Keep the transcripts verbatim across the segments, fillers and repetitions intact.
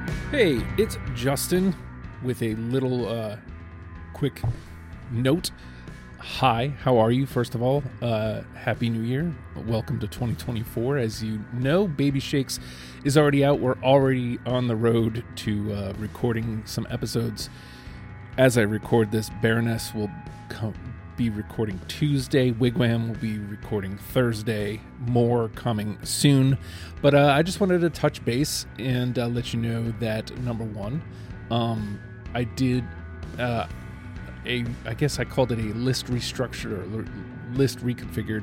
Hey, it's Justin with a little uh, quick note. Hi, how are you? First of all, uh, Happy New Year. Welcome to twenty twenty-four. As you know, Baby Shakes is already out. We're already on the road to uh, recording some episodes. As I record this, Baroness will come, be recording Tuesday. Wigwam will be recording Thursday. More coming soon. But uh, I just wanted to touch base and uh, let you know that, number one, um, I did... Uh, A, I guess I called it a list restructured or list reconfigured,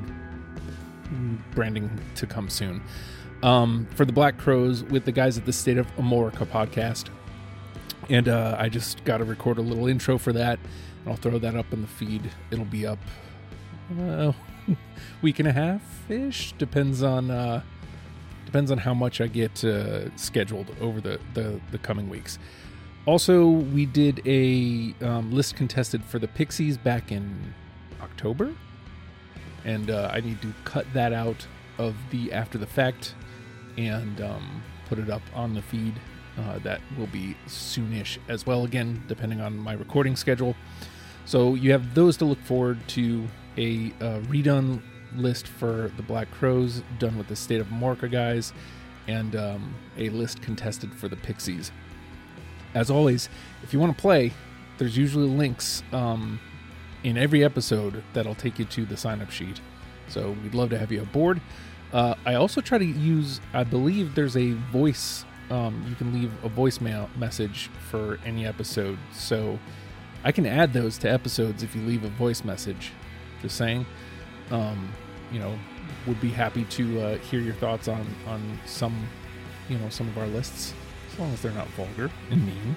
branding to come soon, um, for the Black Crowes with the guys at the State of Amorica podcast. And uh, I just got to record a little intro for that, and I'll throw that up in the feed. It'll be up a uh, week and a half-ish, depends on uh, depends on how much I get uh, scheduled over the, the, the coming weeks. Also, we did a um, list contested for the Pixies back in October, and uh, I need to cut that out of the after the fact and um, put it up on the feed. Uh, that will be soonish as well, again, depending on my recording schedule. So you have those to look forward to. A uh, redone list for the Black Crowes, done with the State of Amorica guys, and um, a list contested for the Pixies. As always, if you want to play, there's usually links um, in every episode that'll take you to the sign-up sheet. So we'd love to have you aboard. Uh, I also try to use, I believe there's a voice, um, you can leave a voicemail message for any episode. So I can add those to episodes if you leave a voice message. Just saying. Um, you know, would be happy to uh, hear your thoughts on, on some, you know, some of our lists. As long as they're not vulgar and mean.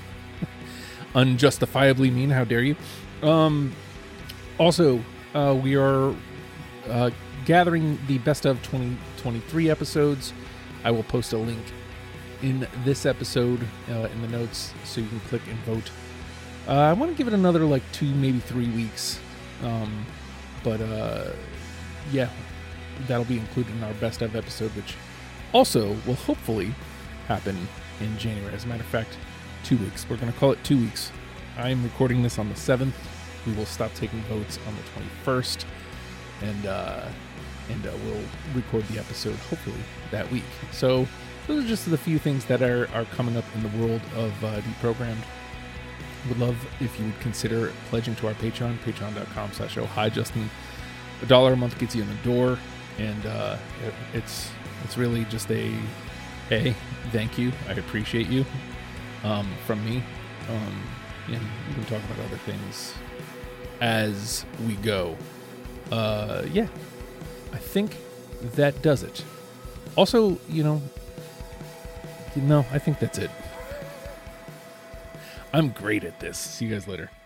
Unjustifiably mean, how dare you. Um, also, uh, we are uh, gathering the best of twenty twenty-three episodes. I will post a link in this episode uh, in the notes so you can click and vote. Uh, I want to give it another like two, maybe three weeks. Um, but uh, yeah, that'll be included in our best of episode, which also will hopefully happen in January. As a matter of fact, two weeks. We're going to call it two weeks. I'm recording this on the seventh. We will stop taking votes on the twenty-first, and uh, and uh, we'll record the episode hopefully that week. So those are just the few things that are, are coming up in the world of uh, Deprogrammed. Would love if you would consider pledging to our Patreon, patreon.com slash oh hi Justin. A dollar a month gets you in the door, and uh, it, it's it's really just a hey, thank you, I appreciate you, um, from me. Um, and we can talk about other things as we go. Uh, yeah, I think that does it. Also, you know, no, I think that's it. I'm great at this. See you guys later.